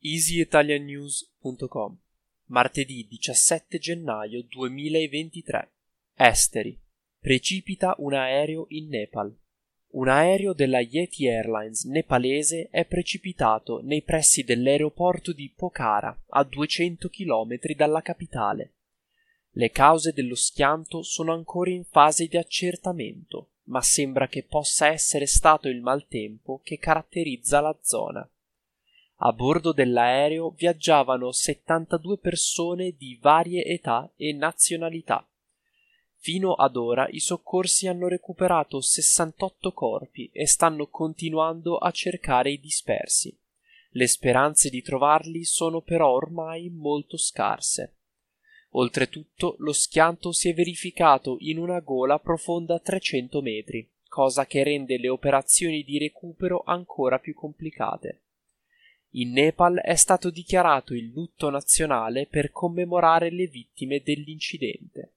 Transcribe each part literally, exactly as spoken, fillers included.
easy italian news punto com, martedì diciassette gennaio duemilaventitré. Esteri. Precipita un aereo in Nepal. Un aereo della Yeti Airlines nepalese è precipitato nei pressi dell'aeroporto di Pokhara, a duecento chilometri dalla capitale. Le cause dello schianto sono ancora in fase di accertamento, ma sembra che possa essere stato il maltempo che caratterizza la zona. A bordo dell'aereo viaggiavano settantadue persone di varie età e nazionalità. Fino ad ora i soccorsi hanno recuperato sessantotto corpi e stanno continuando a cercare i dispersi. Le speranze di trovarli sono però ormai molto scarse. Oltretutto, lo schianto si è verificato in una gola profonda trecento metri, cosa che rende le operazioni di recupero ancora più complicate. In Nepal è stato dichiarato il lutto nazionale per commemorare le vittime dell'incidente.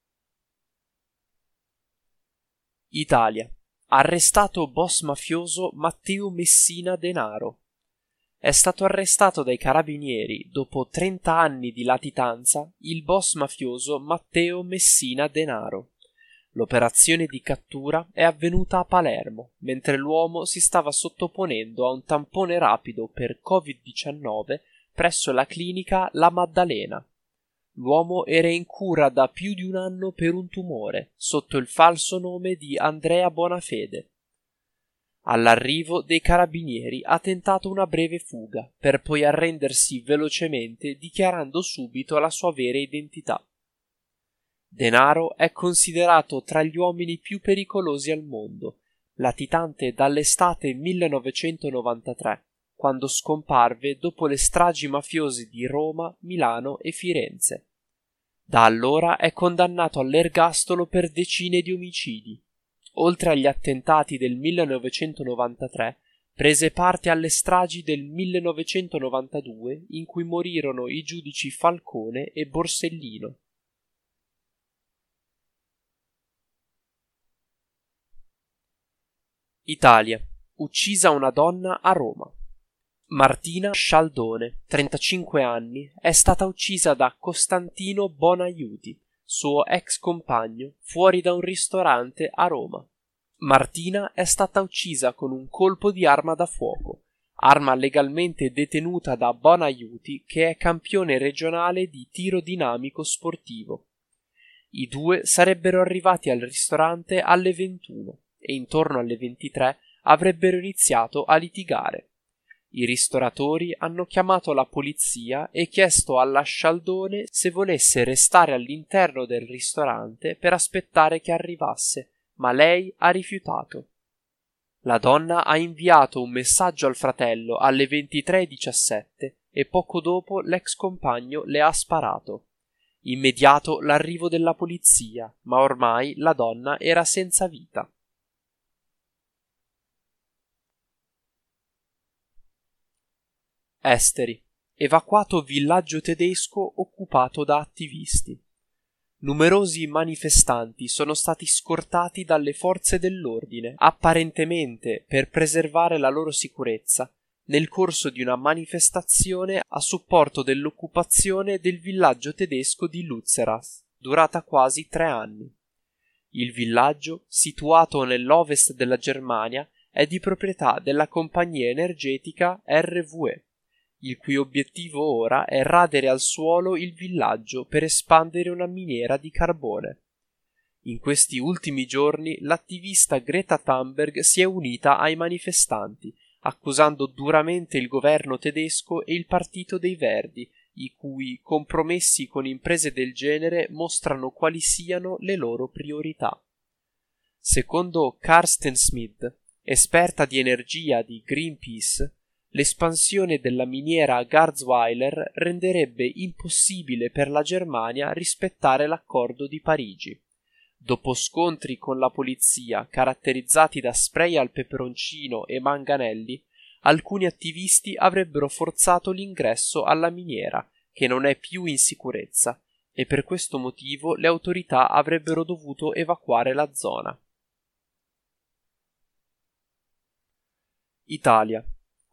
Italia. Arrestato boss mafioso Matteo Messina Denaro. È stato arrestato dai carabinieri dopo trenta anni di latitanza il boss mafioso Matteo Messina Denaro. L'operazione di cattura è avvenuta a Palermo, mentre l'uomo si stava sottoponendo a un tampone rapido per covid diciannove presso la clinica La Maddalena. L'uomo era in cura da più di un anno per un tumore, sotto il falso nome di Andrea Bonafede. All'arrivo dei carabinieri ha tentato una breve fuga, per poi arrendersi velocemente dichiarando subito la sua vera identità. Denaro è considerato tra gli uomini più pericolosi al mondo, latitante dall'estate millenovecentonovantatré, quando scomparve dopo le stragi mafiose di Roma, Milano e Firenze. Da allora è condannato all'ergastolo per decine di omicidi. Oltre agli attentati del millenovecentonovantatré, prese parte alle stragi del millenovecentonovantadue in cui morirono i giudici Falcone e Borsellino. Italia. Uccisa una donna a Roma. Martina Scialdone, trentacinque anni, è stata uccisa da Costantino Bonaiuti, suo ex compagno, fuori da un ristorante a Roma. Martina è stata uccisa con un colpo di arma da fuoco, arma legalmente detenuta da Bonaiuti, che è campione regionale di tiro dinamico sportivo. I due sarebbero arrivati al ristorante alle ventuno e intorno alle ventitré avrebbero iniziato a litigare. I ristoratori hanno chiamato la polizia e chiesto alla Scialdone se volesse restare all'interno del ristorante per aspettare che arrivasse, ma lei ha rifiutato. La donna ha inviato un messaggio al fratello alle ventitré e diciassette e poco dopo l'ex compagno le ha sparato. Immediato l'arrivo della polizia, ma ormai la donna era senza vita. Esteri. Evacuato villaggio tedesco occupato da attivisti. Numerosi manifestanti sono stati scortati dalle forze dell'ordine, apparentemente per preservare la loro sicurezza, nel corso di una manifestazione a supporto dell'occupazione del villaggio tedesco di Lützerath, durata quasi tre anni. Il villaggio, situato nell'ovest della Germania, è di proprietà della compagnia energetica R W E, il cui obiettivo ora è radere al suolo il villaggio per espandere una miniera di carbone. In questi ultimi giorni l'attivista Greta Thunberg si è unita ai manifestanti, accusando duramente il governo tedesco e il Partito dei Verdi, i cui compromessi con imprese del genere mostrano quali siano le loro priorità. Secondo Carsten Smith, esperta di energia di Greenpeace, l'espansione della miniera Garzweiler renderebbe impossibile per la Germania rispettare l'accordo di Parigi. Dopo scontri con la polizia caratterizzati da spray al peperoncino e manganelli, alcuni attivisti avrebbero forzato l'ingresso alla miniera, che non è più in sicurezza, e per questo motivo le autorità avrebbero dovuto evacuare la zona. Italia.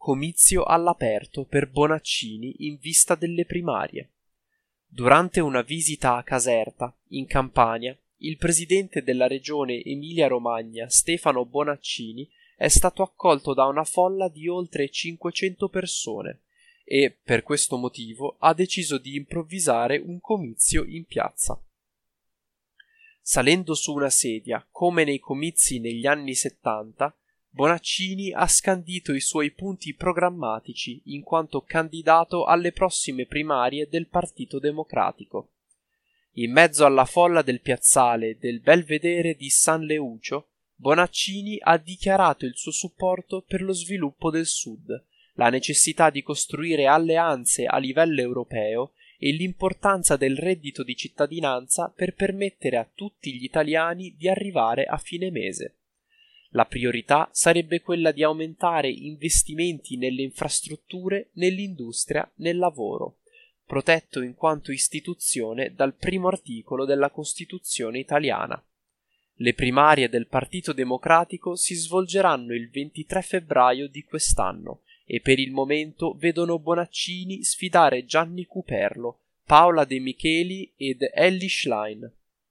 comizio all'aperto per Bonaccini in vista delle primarie. Durante una visita a Caserta, in Campania, il presidente della regione Emilia-Romagna, Stefano Bonaccini, è stato accolto da una folla di oltre cinquecento persone e, per questo motivo, ha deciso di improvvisare un comizio in piazza. Salendo su una sedia, come nei comizi negli anni settanta, Bonaccini ha scandito i suoi punti programmatici in quanto candidato alle prossime primarie del Partito Democratico. In mezzo alla folla del piazzale del Belvedere di San Leucio, Bonaccini ha dichiarato il suo supporto per lo sviluppo del Sud, la necessità di costruire alleanze a livello europeo e l'importanza del reddito di cittadinanza per permettere a tutti gli italiani di arrivare a fine mese. La priorità sarebbe quella di aumentare investimenti nelle infrastrutture, nell'industria, nel lavoro, protetto in quanto istituzione dal primo articolo della Costituzione italiana. Le primarie del Partito Democratico si svolgeranno il ventitré febbraio di quest'anno e per il momento vedono Bonaccini sfidare Gianni Cuperlo, Paola De Micheli ed Elly Schlein.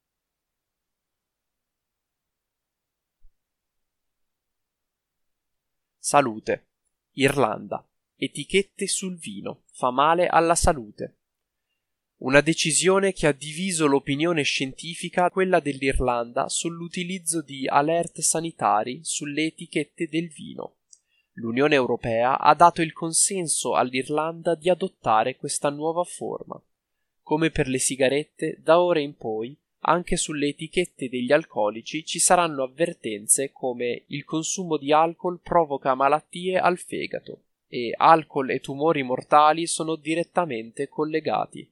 Salute. Irlanda. Etichette sul vino. Fa male alla salute. Una decisione che ha diviso l'opinione scientifica, quella dell'Irlanda, sull'utilizzo di alert sanitari sulle etichette del vino. L'Unione Europea ha dato il consenso all'Irlanda di adottare questa nuova forma. Come per le sigarette, da ora in poi, anche sulle etichette degli alcolici ci saranno avvertenze come il consumo di alcol provoca malattie al fegato e alcol e tumori mortali sono direttamente collegati.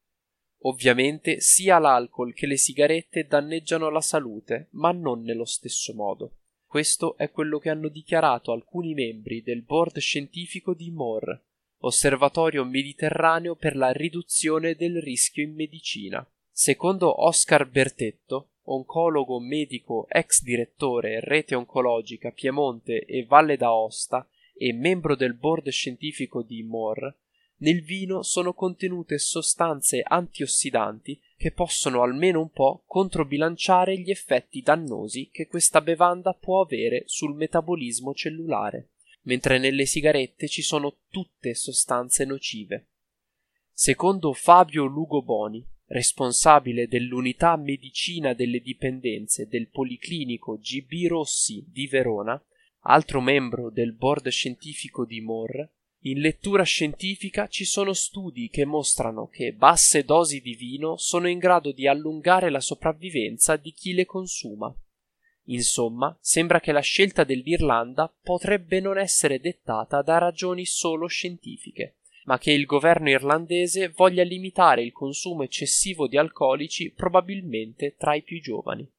Ovviamente sia l'alcol che le sigarette danneggiano la salute, ma non nello stesso modo. Questo è quello che hanno dichiarato alcuni membri del board scientifico di M O R, Osservatorio Mediterraneo per la riduzione del rischio in medicina. Secondo Oscar Bertetto, oncologo medico ex direttore Rete Oncologica Piemonte e Valle d'Aosta e membro del board scientifico di M O R, nel vino sono contenute sostanze antiossidanti che possono almeno un po' controbilanciare gli effetti dannosi che questa bevanda può avere sul metabolismo cellulare, mentre nelle sigarette ci sono tutte sostanze nocive. Secondo Fabio Lugoboni, responsabile dell'unità medicina delle dipendenze del Policlinico G B Rossi di Verona, altro membro del board scientifico di M O R, in lettura scientifica ci sono studi che mostrano che basse dosi di vino sono in grado di allungare la sopravvivenza di chi le consuma. Insomma, sembra che la scelta dell'Irlanda potrebbe non essere dettata da ragioni solo scientifiche, ma che il governo irlandese voglia limitare il consumo eccessivo di alcolici probabilmente tra i più giovani.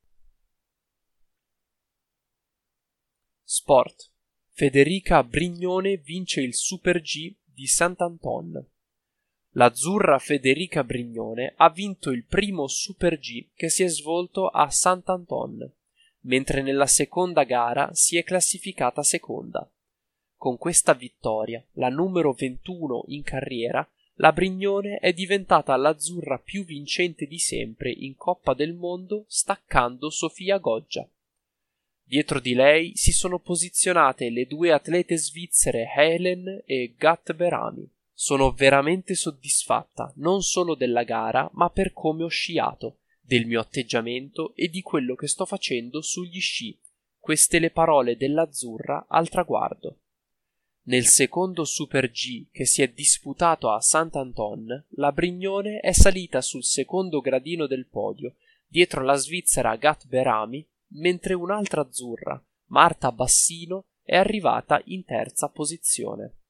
Sport. Federica Brignone vince il Super G di Saint-Antoine. L'azzurra Federica Brignone ha vinto il primo Super G che si è svolto a Saint-Antoine, mentre nella seconda gara si è classificata seconda. Con questa vittoria, la numero ventuno in carriera, la Brignone è diventata l'azzurra più vincente di sempre in Coppa del Mondo, staccando Sofia Goggia. Dietro di lei si sono posizionate le due atlete svizzere Helen e Gat Berami. Sono veramente soddisfatta non solo della gara, ma per come ho sciato, del mio atteggiamento e di quello che sto facendo sugli sci. Queste le parole dell'azzurra al traguardo. Nel secondo Super G che si è disputato a Saint-Antoine, la Brignone è salita sul secondo gradino del podio, dietro la svizzera Gat Berami, mentre un'altra azzurra, Marta Bassino, è arrivata in terza posizione.